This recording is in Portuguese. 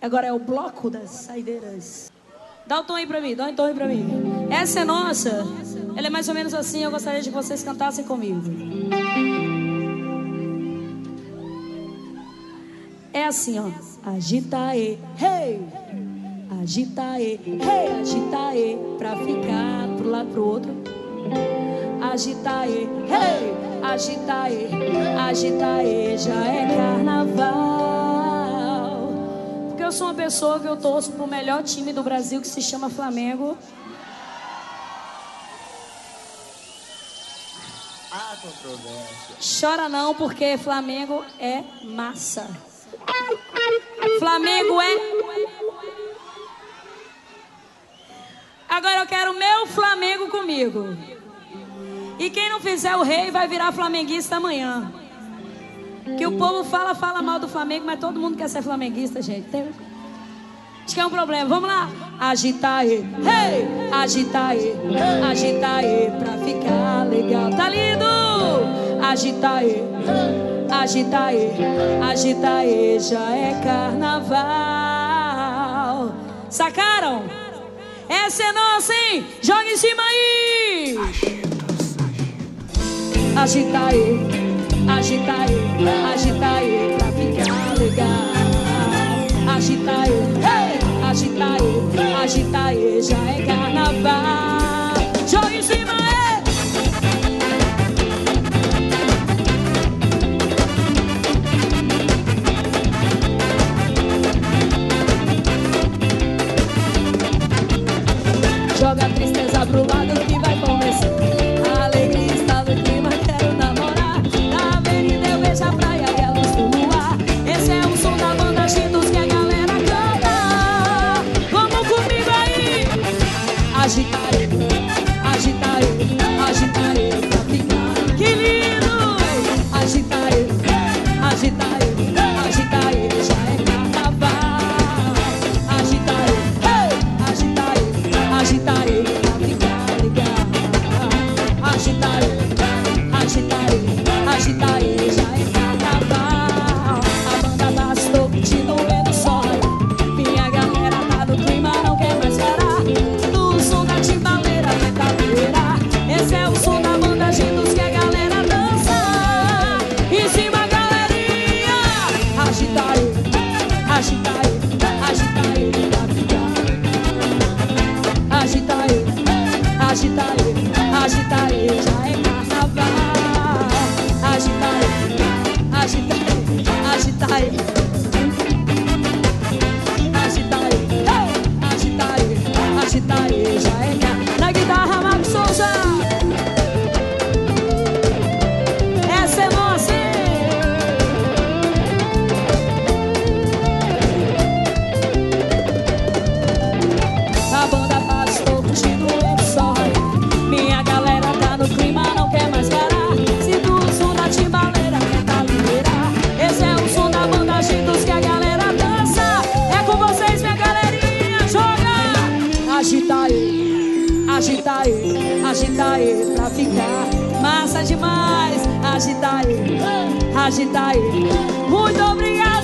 Agora é o bloco das saideiras. Dá o tom aí pra mim, dá um tom aí pra mim. Essa é nossa. Ela é mais ou menos assim, eu gostaria de que vocês cantassem comigo. É assim, ó. Agita-e, hey! Agita-e, hey! Agita-e, pra ficar pro lado pro outro. Agita-e, hey! Agita-e, agita-e, já é carnaval. Porque eu sou uma pessoa que eu torço pro melhor time do Brasil, que se chama Flamengo. Ah, controvérsia. Chora não, porque Flamengo é massa. Flamengo é... Agora eu quero o meu Flamengo comigo. E quem não fizer o rei vai virar flamenguista amanhã. Que o povo fala mal do Flamengo, mas todo mundo quer ser flamenguista, gente. Acho que é um problema. Vamos lá. Agita-e, hey! Agita-e, agita-e, pra ficar legal. Tá lindo? Agita-e, agita-e, agita-e, já é carnaval. Sacaram? Essa é nossa, hein? Joga em cima aí! Agita-e, agita-e, agita-e, pra ficar legal. Agita-e, hey! Agita-e, agita-e, já é carnaval. Joga em cima aí! Joga a tristeza pro lado que vai começar. A alegria está no clima, quero namorar. Na avenida eu vejo a praia e a luz do luar. Esse é o som da banda Cheetos que a galera canta. Vamos comigo aí! Agita-e, agita-e, agita-e, pra ficar. Que lindo! Agita-e, agita-e, agita-e, já é carnaval. Agita-e, hey! Agita-e, agita-e, pra ficar legal. Agita-e, agita-e, agita-e, já é carnaval. A banda tá estou curtindo vendo só. Minha galera tá no clima, não quer mais parar. No som da timbaleira, metaleira. Esse é o som da banda Cheetos que a galera dança. Em cima, galerinha. Agita-e, agita-e, agita-e, pra ficar. Agita-e, agita-e, agita-e, já é carnaval. Agita-e, agita-e, agita-e, agita-e, hey! Agita-e, agita-e, já é carnaval. Na guitarra, Marcos Souza. Essa é nossa, hein? A banda faz, estou curtindo o sol. Minha galera tá no clima, não quer mais parar. Sinto o som da timbaleira, metaleira. Esse é o som da banda Cheetos que a galera dança. É com vocês, minha galerinha, joga! Agita-e, agita-e, agita-e, pra ficar massa demais. Agita-e, agita-e. Muito obrigado!